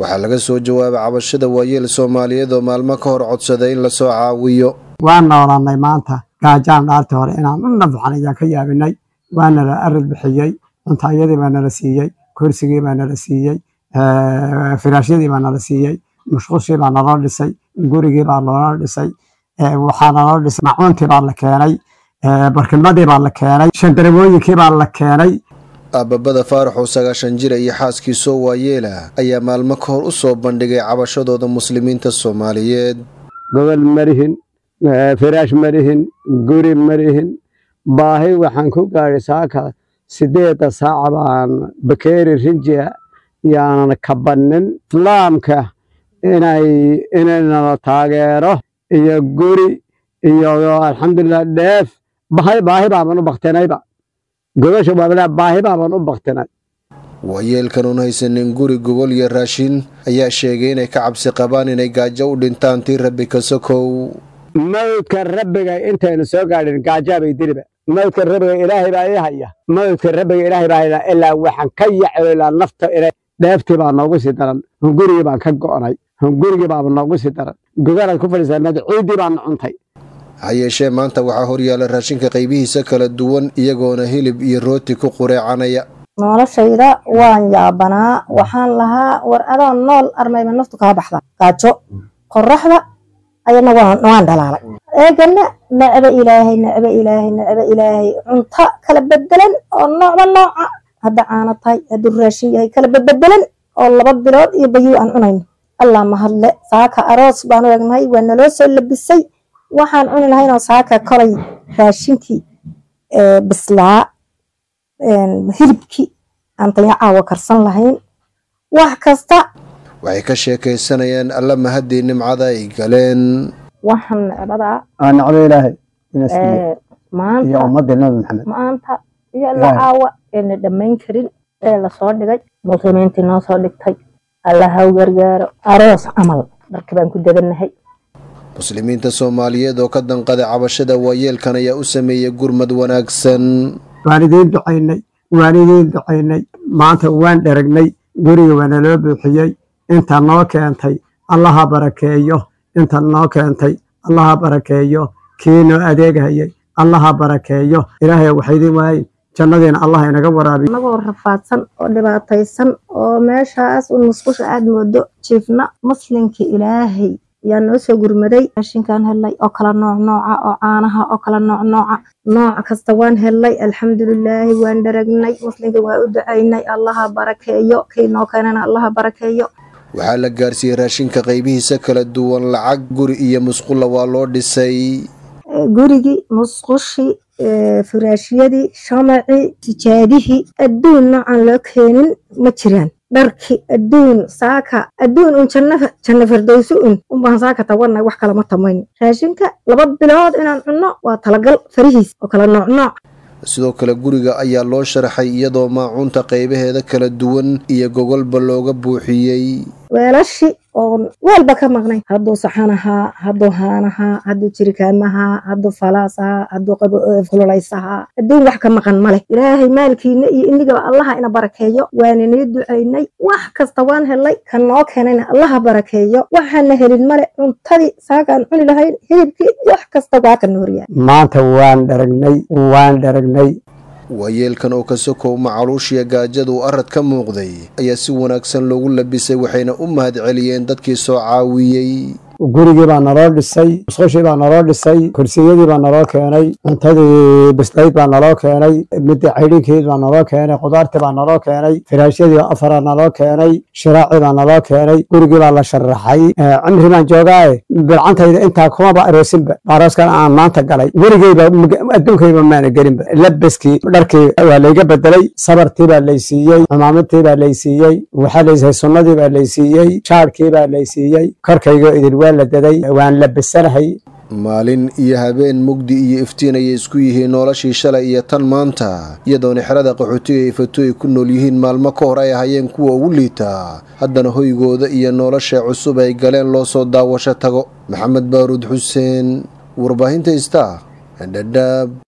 waxaa laga soo jawaabay cabashada waayeel Soomaaliyeed oo maalmo ka hor codsaday in la soo caawiyo. waan noolanay maanta gaajaan dhaartii hore inaan u nafcan ayaan ka yaabinay waana la arid bixiyay cuntayadii baa nala siiyay kursigii baa nala siiyay firaashyadii baa nala siiyay mushqushii baa nala dhisay gurigii baa nala dhisay waxaa nala dhisay macuuntii baa la keenay barkilmadii baa la keenay shandarawooyinkii baa la keenay. Aababada Faarax oo 9 jir iyo xaaskiisa waayeela ayaa maalmo ka hor u soo bandhigay cabashadooda muslimiinta Soomaaliyeed. gobol marihin firaash marihin guri marihin baahi waxaan ku gaaray saaka 8 saac baan bakeeri rinjiya yaanan ka bannin islaamka inay taageero iyo guri iyo alxamdulillah dheef baahi baan u baqtanayba gobasha baahi baan u baqtanay. waayeelkan oo haysanin guri gogol iyo raashin ayaa sheegay inay ka cabsi qabaan inay gaajo u dhintaan tii Rabbi ka sokow. mawdka rabbiga intaynu soo gaadhin gaajo bay diriba mawdka rabbiga ilaahay baa ii haya mawdka rabbiga ilaahay baa ilaa waxaan ka yaceelaa nafta dheeftii baa noogu sii daran gurigii baan ka go'nay gurigii baa noogu sii daran gogolaad ku fadhiisanad ciidii baan cuntay. hayeeshee maanta waxaa horyaala raashinka qaybihiisa kala duwan iyagoona hilib iyo rooti ku qureecanaya. noloshayda waan yaabanaa waxaan lahaa war adoo nool armayba naftu kaa baxda gaajo qorraxda ayana waan dhalaalay eegana nacba ilaahay cunto kala bedelan oo nooca hadda caano tahay hadduu raashin yahay kala bedelan oo 2 bilood iyo bayuu aan cunayno allah mahadle saaka aroos baan u eegnahay waa naloo soo labisay waxaan cuni lahaynoo saaka kolay raashinkii bislaa hilibkii aan tanya caawa karsan lahayn wax kasta waxay ka sheekaysanayaan alla mahadii nimcada ay galeen. waxaan necbadaa nacbo ilaahay maanta iyo ummadda Nabi Maxamed maanta iyo la caawa in dhamayn karin la soo dhigay muslimiintii noo soo dhigtay allah ha gargaaro aroos camal markabaan ku dadanahay. muslimiinta Soomaaliyeed oo ka danqaday cabashada waayeelkan ayaa u sameeyay gurmad wanaagsan. waalidiin ducaynay maanta waan dharagnay guriga waana loo buuxiyay inta noo keentay allaha barakeeyo inta noo keentay allaha barakeeyo kiino adeegayay allaha barakeeyo ilaahay waxaydin waay jannadiina allah inaga waraabiyo anagoo rafaadsan oo dhibaataysan oo meeshaas u musqusha aad moodo jiifna muslimka ilaahay yaa noo soo gurmaday raashinkaan helay oo kala nooca oo caanaha oo kala nooc kasta waan helay alxamdulillah waan daragnay muslimka waa u ducaynay allaha barakeeyo kiinoo keenana allaha barakeeyo. waxaa la gaarsiiyay raashinka qaybihiisa kala duwan lacag guri iyo musqulla waa loo dhisay. gurigii musqushii firaashiyadii shamacii tijaadihii adduun noocan loo keenin ma jiraan dharki adduun saaka adduun janna firdawsi baan saaka tawanay wax kala ma tamayn raashinka 2 bilood inaan cunno waa talagal farihiis oo kala nooc. sidoo kale guriga ayaa loo sharaxay iyadoo maacuunta qaybaheeda kala duwan iyo gogolba looga buuxiyey. weelashi oo weelba ka maqnay hadduu saxanahaa hadduu haanahaa hadduu jirikaamahaa hadduu falaasahaa hadduu qabo fululaysahaa adduun wax ka maqan male ilaahay maalkiina iyo inigaba allaha ina barakeeyo waana nii ducaynay wax kasta waan helay kan noo keenayna allaha barakeeyo waxaana helin male cuntadii saakaan cuni lahayn hilibkii wax kasta waa ka nooryaa maanta waan dharagnay. waayeelkan oo ka sokow macaluushiya gaajada uu arad ka muuqday ayaa si wanaagsan loogu labisay waxayna u mahad celiyeen dadkii soo caawiyey. gurigii baa naloo dhisay musqushii baa naloo dhisay kursiyadii baa naloo keenay cuntadii bislayd baa naloo keenay midda caydhinkeed baa naloo keenay qudaartii baa naloo keenay firaashyadii afara naloo keenay shiraacii baa naloo keenay gurigii baa la sharaxay cimri baan joogaaye bilcantayda intaa kumaba aroosinba arooskan aan maanta galay weligeyba adduunkayba maana gelinba labaskii dharkii waa layga bedelay sabartii baa laysiiyey cumaamadtii baa laysiiyey waxaa laysiiyey sunnadii baa laysiiyey shaarkii baa laysiiyey korkayga idin la daday waan labisanahay. maalin iyo habeen mugdi iyo iftiin ayay isku yihiin noloshii shalay iyo tan maanta iyadoona xerada qaxootiga ay Fatooy ku nool yihiin maalmo ka hor ay hayeen kuwa ugu liita haddana hoygooda iyo nolosha cusub ay galeen loo soo daawasho tago. Maxamed Baaruud Xuseen warbaahinta Star.